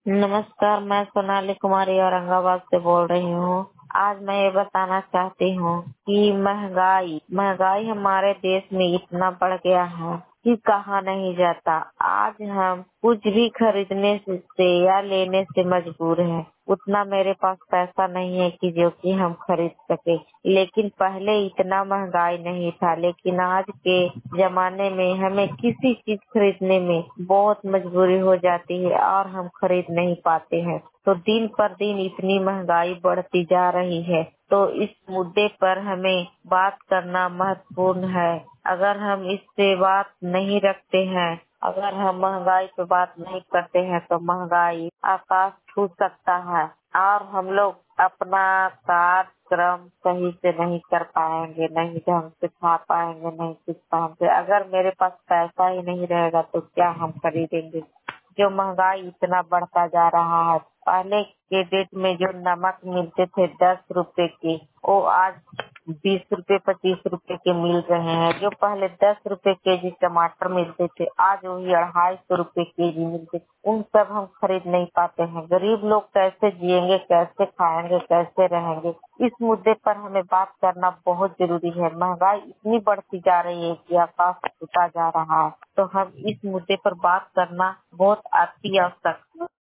नमस्कार, मैं सोनाली कुमारी औरंगाबाद से बोल रही हूँ। आज मैं ये बताना चाहती हूँ कि महंगाई हमारे देश में इतना बढ़ गया है कि कहा नहीं जाता। आज हम कुछ भी खरीदने से या लेने से मजबूर हैं। उतना मेरे पास पैसा नहीं है कि जो कि हम खरीद सके। लेकिन पहले इतना महंगाई नहीं था, लेकिन आज के जमाने में हमें किसी चीज खरीदने में बहुत मजबूरी हो जाती है और हम खरीद नहीं पाते हैं। तो दिन पर दिन इतनी महंगाई बढ़ती जा रही है, तो इस मुद्दे पर हमें बात करना महत्वपूर्ण है। अगर हम इस पे बात नहीं रखते हैं, अगर हम महंगाई पे बात नहीं करते हैं, तो महंगाई आकाश छू सकता है और हम लोग अपना कार्यक्रम सही से नहीं कर पाएंगे, नहीं ढंग से खा पाएंगे, नहीं कुछ पाएंगे। अगर मेरे पास पैसा ही नहीं रहेगा तो क्या हम खरीदेंगे? जो महंगाई इतना बढ़ता जा रहा है, पहले के डेट में जो नमक मिलते थे 10 रुपए के, वो आज 20 रुपए 25 रुपए के मिल रहे हैं। जो पहले 10 रुपए केजी टमाटर मिलते थे, आज वही 250 रुपए केजी मिलते। उन सब हम खरीद नहीं पाते हैं। गरीब लोग कैसे जिएंगे, कैसे खाएंगे, कैसे रहेंगे? इस मुद्दे पर हमें बात करना बहुत जरूरी है। महंगाई इतनी बढ़ती जा रही है कि आकाश छूता जा रहा है, तो हम इस मुद्दे पर बात करना बहुत अति आवश्यक